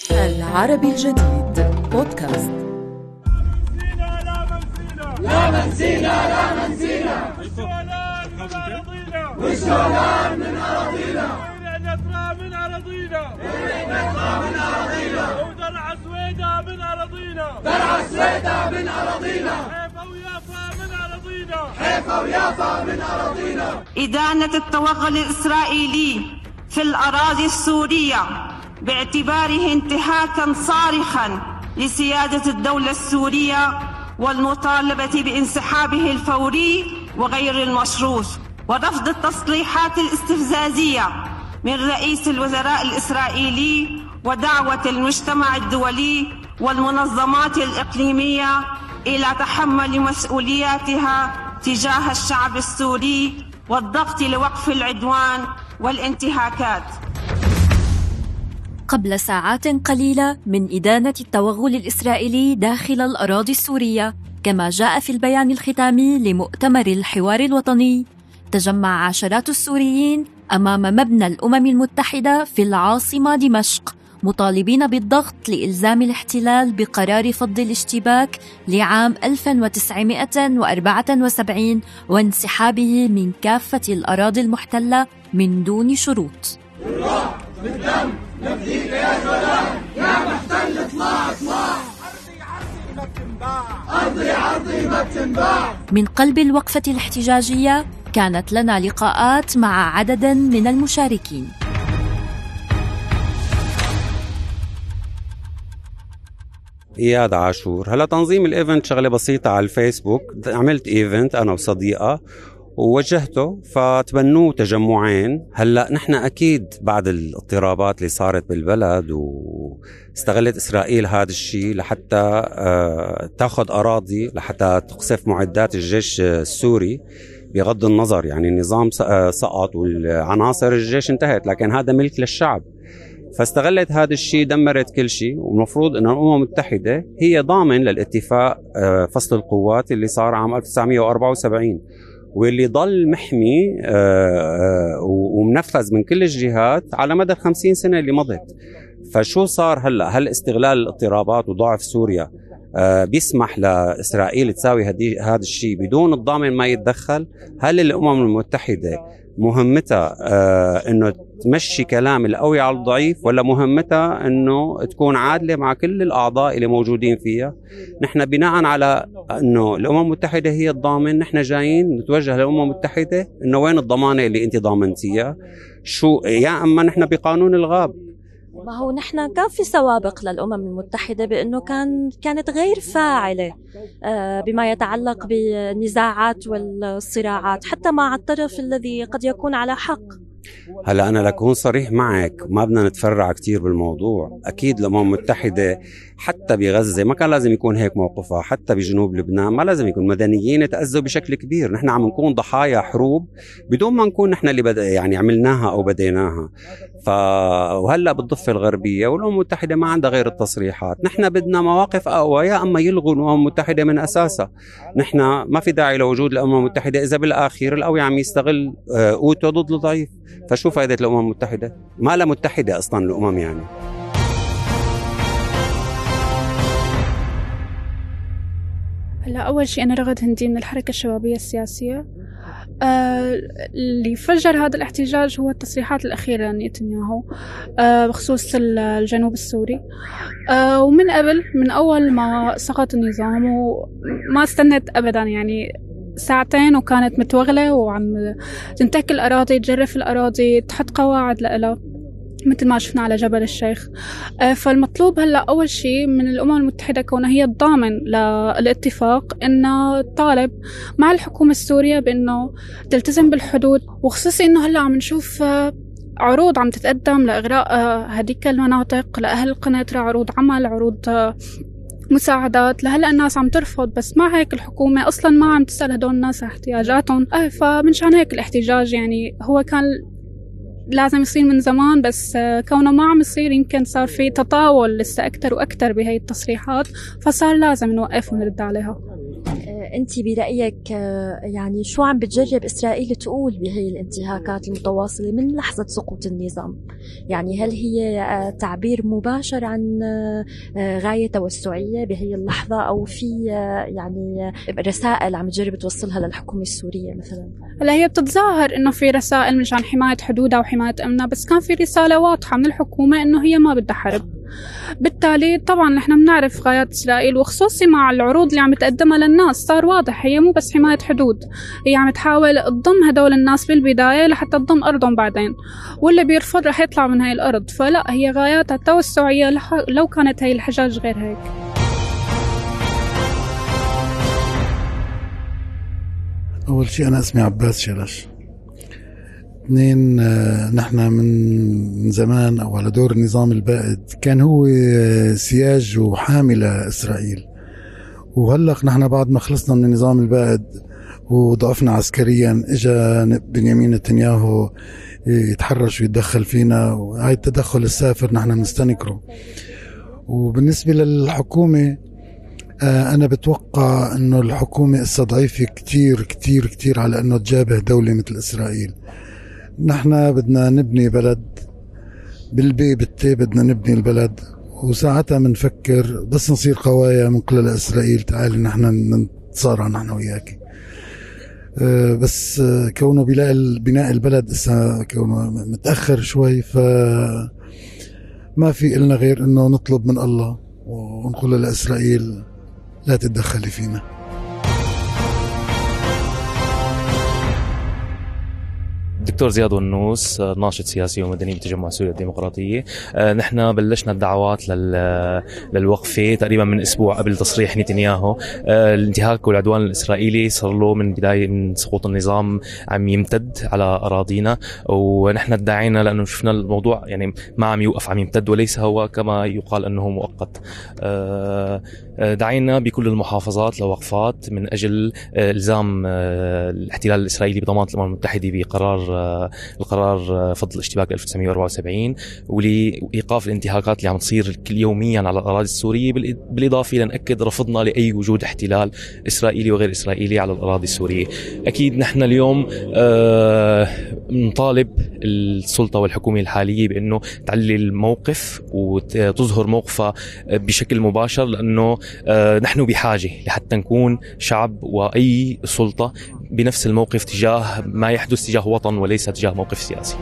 العربي الجديد بودكاست. لا منسينا لا منسينا والشولان من أراضينا نطلع من أراضينا ودرع سويدا من أراضينا درع سويدا من أراضينا حيفا ويافا من أراضينا حيفا ويافا من أراضينا. إدانة التوغل الإسرائيلي في الأراضي السورية باعتباره انتهاكا صارخا لسيادة الدولة السورية والمطالبة بانسحابه الفوري وغير المشروط، ورفض التصريحات الاستفزازية من رئيس الوزراء الإسرائيلي ودعوة المجتمع الدولي والمنظمات الإقليمية إلى تحمل مسؤولياتها تجاه الشعب السوري والضغط لوقف العدوان والانتهاكات. قبل ساعات قليلة من إدانة التوغل الإسرائيلي داخل الأراضي السورية، كما جاء في البيان الختامي لمؤتمر الحوار الوطني، تجمع عشرات السوريين أمام مبنى الأمم المتحدة في العاصمة دمشق، مطالبين بالضغط لإلزام الاحتلال بقرار فض الاشتباك لعام 1974 وانسحابه من كافة الأراضي المحتلة من دون شروط. بالروح بالدم نفديك يا شولان يا محتل اطلع اطلع. أرضي عرضي ما بتنباع. من قلب الوقفة الاحتجاجية كانت لنا لقاءات مع عدد من المشاركين. إياد عاشور. هلا تنظيم الإيفنت شغلة بسيطة على الفيسبوك، عملت إيفنت أنا وصديقة ووجهته فتبنوه تجمعين. هلأ نحن أكيد بعد الاضطرابات اللي صارت بالبلد واستغلت إسرائيل هذا الشيء لحتى تأخذ أراضي، لحتى تقصف معدات الجيش السوري، بغض النظر يعني النظام سقط والعناصر الجيش انتهت، لكن هذا ملك للشعب. فاستغلت هذا الشيء، دمرت كل شيء. والمفروض أن الأمم المتحدة هي ضامن للاتفاق فصل القوات اللي صار عام 1974 واللي ضل محمي ومنفذ من كل الجهات على مدى 50 سنة اللي مضت. فشو صار هلأ؟ هل استغلال الاضطرابات وضعف سوريا بيسمح لإسرائيل تساوي هذا الشيء بدون الضامن ما يتدخل؟ هل الأمم المتحدة مهمتها انه تمشي كلام القوي على الضعيف، ولا مهمتها انه تكون عادلة مع كل الاعضاء اللي موجودين فيها؟ نحن بناء على انه الامم المتحدة هي الضامن، نحن جايين نتوجه للامم المتحدة انه وين الضمانة اللي انت ضامنتيها؟ شو يا اما نحن بقانون الغاب. ما هو نحن كان في سوابق للأمم المتحدة بأنه كانت غير فاعلة بما يتعلق بالنزاعات والصراعات حتى مع الطرف الذي قد يكون على حق. هلا أنا لكون صريح معك، ما بدنا نتفرع كتير بالموضوع. أكيد الأمم المتحدة حتى بغزة ما كان لازم يكون هيك موقفها، حتى بجنوب لبنان ما لازم يكون مدنيين يتأذوا بشكل كبير. نحن عم نكون ضحايا حروب بدون ما نكون نحن اللي يعني عملناها أو بديناها. وهلأ بالضفة الغربية والأمم المتحدة ما عندها غير التصريحات. نحن بدنا مواقف أقوى، يا أما يلغوا الأمم المتحدة من أساسها. نحن ما في داعي لوجود الأمم المتحدة إذا بالآخير القوي عم يستغل قوته ضد الضعيف. فشو فائدة الأمم المتحدة؟ ما لها متحدة أصلا الأمم يعني. هلا أول شيء أنا رغد هندي من الحركة الشبابية السياسية. اللي فجر هذا الاحتجاج هو التصريحات الأخيرة لنتنياهو بخصوص الجنوب السوري. ومن قبل، من أول ما سقط النظام وما استنت أبدا، يعني ساعتين وكانت متوغلة وعم تنتهك الأراضي، تجرف الأراضي، تحط قواعد لها مثل ما شفنا على جبل الشيخ. فالمطلوب هلأ أول شيء من الأمم المتحدة كونها هي الضامن للاتفاق، إنه طالب مع الحكومة السورية بأنه تلتزم بالحدود، وخصوصي إنه هلأ عم نشوف عروض عم تتقدم لإغراء هذيك المناطق لأهل القنيطرة، عروض عمل، عروض مساعدات. لهلا الناس عم ترفض، بس مع هيك الحكومة أصلا ما عم تسأل هدول الناس احتياجاتهم. فمنشان هيك الاحتجاج يعني هو كان لازم يصير من زمان، بس كونه ما عم يصير يمكن صار في تطاول لسه أكتر وأكتر بهاي التصريحات، فصار لازم نوقف ونرد عليها. أنت برأيك يعني شو عم بتجرب إسرائيل تقول بهي الانتهاكات المتواصلة من لحظة سقوط النظام؟ يعني هل هي تعبير مباشر عن غاية توسعية بهي اللحظة، أو في يعني رسائل عم تجرب توصلها للحكومة السورية مثلا؟ هلا هي بتتظاهر إنه في رسائل مشان حماية حدودها وحماية أمنها، بس كان في رسالة واضحة من الحكومة إنه هي ما بدها حرب. بالتالي طبعا نحن بنعرف غايات إسرائيل، وخصوصي مع العروض اللي عم تقدمها للناس صار واضح هي مو بس حماية حدود، هي عم تحاول تضم هدول الناس بالبداية لحتى تضم أرضهم بعدين، واللي بيرفض رح يطلع من هاي الأرض. فلا، هي غاياتها التوسعية لو كانت هاي الحجاج غير هيك. أول شيء أنا اسمي عباس شلش. اثنين، نحن من زمان أو على دور النظام البائد كان هو سياج وحامي لإسرائيل، وهلق نحن بعد ما خلصنا من النظام البائد وضعفنا عسكريا اجا بنيامين نتنياهو يتحرش ويتدخل فينا، وهاي التدخل السافر نحن بنستنكره. وبالنسبة للحكومة أنا بتوقع أنه الحكومة ضعيفة كتير كتير كتير على أنه تجابه دولة مثل إسرائيل. نحن بدنا نبني بلد بالبي بالتي، بدنا نبني البلد، وساعتها منفكر بس نصير قوايا منقلة لإسرائيل تعالي نحن نتصارع نحن وياكي. بس كونه بناء البلد كونه متأخر شوي، فما في إلنا غير أنه نطلب من الله ونقول لإسرائيل لا تتدخلي فينا. دكتور زياد ونوس، ناشط سياسي ومدني بتجمع سوريا الديمقراطية. نحن بلشنا الدعوات للوقفة تقريبا من أسبوع قبل تصريح نتنياهو. الانتهاك والعدوان الإسرائيلي صار له من بداية من سقوط النظام عم يمتد على أراضينا، ونحن ادعينا لأنه شفنا الموضوع يعني ما عم يوقف، عم يمتد وليس هو كما يقال أنه مؤقت. دعينا بكل المحافظات لوقفات من أجل إلزام الاحتلال الإسرائيلي بضمان الأمم المتحدة القرار فض الاشتباك 1974، ولإيقاف الانتهاكات اللي عم تصير كل يوميا على الأراضي السورية، بالإضافة لنأكد رفضنا لأي وجود احتلال إسرائيلي وغير إسرائيلي على الأراضي السورية. أكيد نحن اليوم نطالب السلطة والحكومة الحالية بأنه تعلي الموقف وتظهر موقفها بشكل مباشر، لأنه نحن بحاجة لحتى نكون شعب وأي سلطة بنفس الموقف تجاه ما يحدث تجاه وطن وليس تجاه موقف سياسي.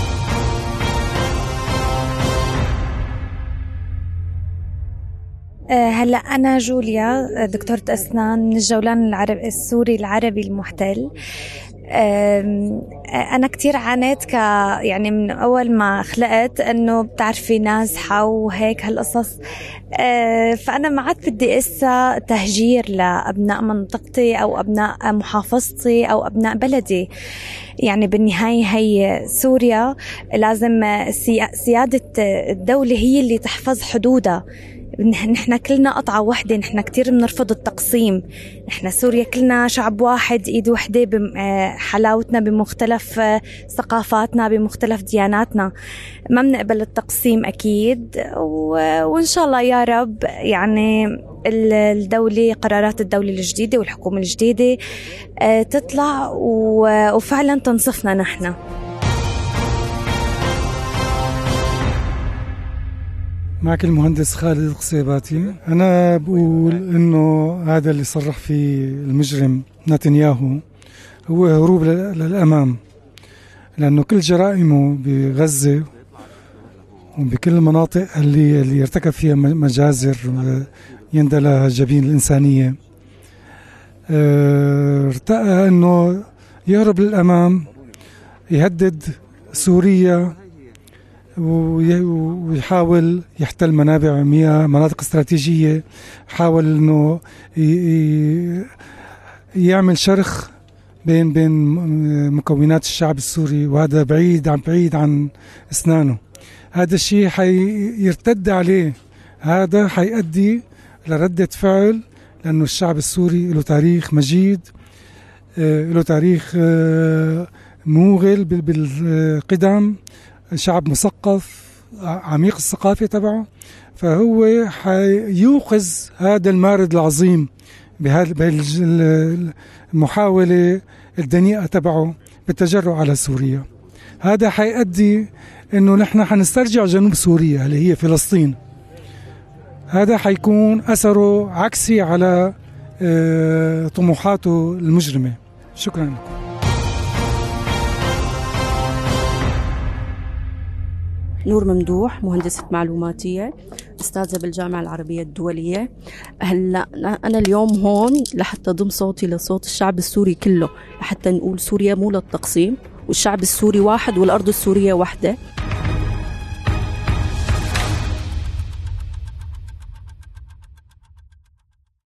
هلأ أنا جوليا، دكتورة أسنان من الجولان السوري العربي المحتل. أنا كتير عانيت يعني من أول ما خلقت أنه بتعرفي نازحة وهيك هالقصص، فأنا ما عاد بدي إسا تهجير لأبناء منطقتي أو أبناء محافظتي أو أبناء بلدي. يعني بالنهاية هي سوريا لازم سيادة الدولة هي اللي تحفظ حدودها. نحن كلنا قطعة واحدة، نحن كتير بنرفض التقسيم، نحن سوريا كلنا شعب واحد ايد واحدة بحلاوتنا بمختلف ثقافاتنا بمختلف دياناتنا، ما بنقبل التقسيم أكيد. وإن شاء الله يا رب يعني الدولة، قرارات الدولة الجديدة والحكومة الجديدة تطلع وفعلا تنصفنا نحن. معك المهندس خالد القصيباتي. أنا بقول إنه هذا اللي صرح فيه المجرم نتنياهو هو هروب للأمام، لأنه كل جرائمه بغزة وبكل المناطق اللي ارتكب فيها مجازر يندى لها جبين الإنسانية ارتأى إنه يهرب للأمام، يهدد سوريا ويحاول يحتل منابع مياه، مناطق استراتيجية، حاول إنه يعمل شرخ بين مكونات الشعب السوري، وهذا بعيد عن أسنانه. هذا الشيء حيرتد عليه، هذا حيؤدي لردة فعل، لأنه الشعب السوري له تاريخ مجيد، له تاريخ موغل بالقدم، شعب مثقف عميق الثقافة تبعه، فهو حيوقظ هذا المارد العظيم بهذه المحاولة الدنيئة تبعه بالتجرؤ على سوريا. هذا حيؤدي إنه نحن حنسترجع جنوب سوريا اللي هي فلسطين. هذا حيكون أثره عكسي على طموحاته المجرمة. شكرا لكم. نور ممدوح، مهندسة معلوماتية، أستاذة بالجامعة العربية الدولية. هلا أنا اليوم هون لحتى ضم صوتي لصوت الشعب السوري كله، لحتى نقول سوريا مو للتقسيم، والشعب السوري واحد والأرض السورية واحدة.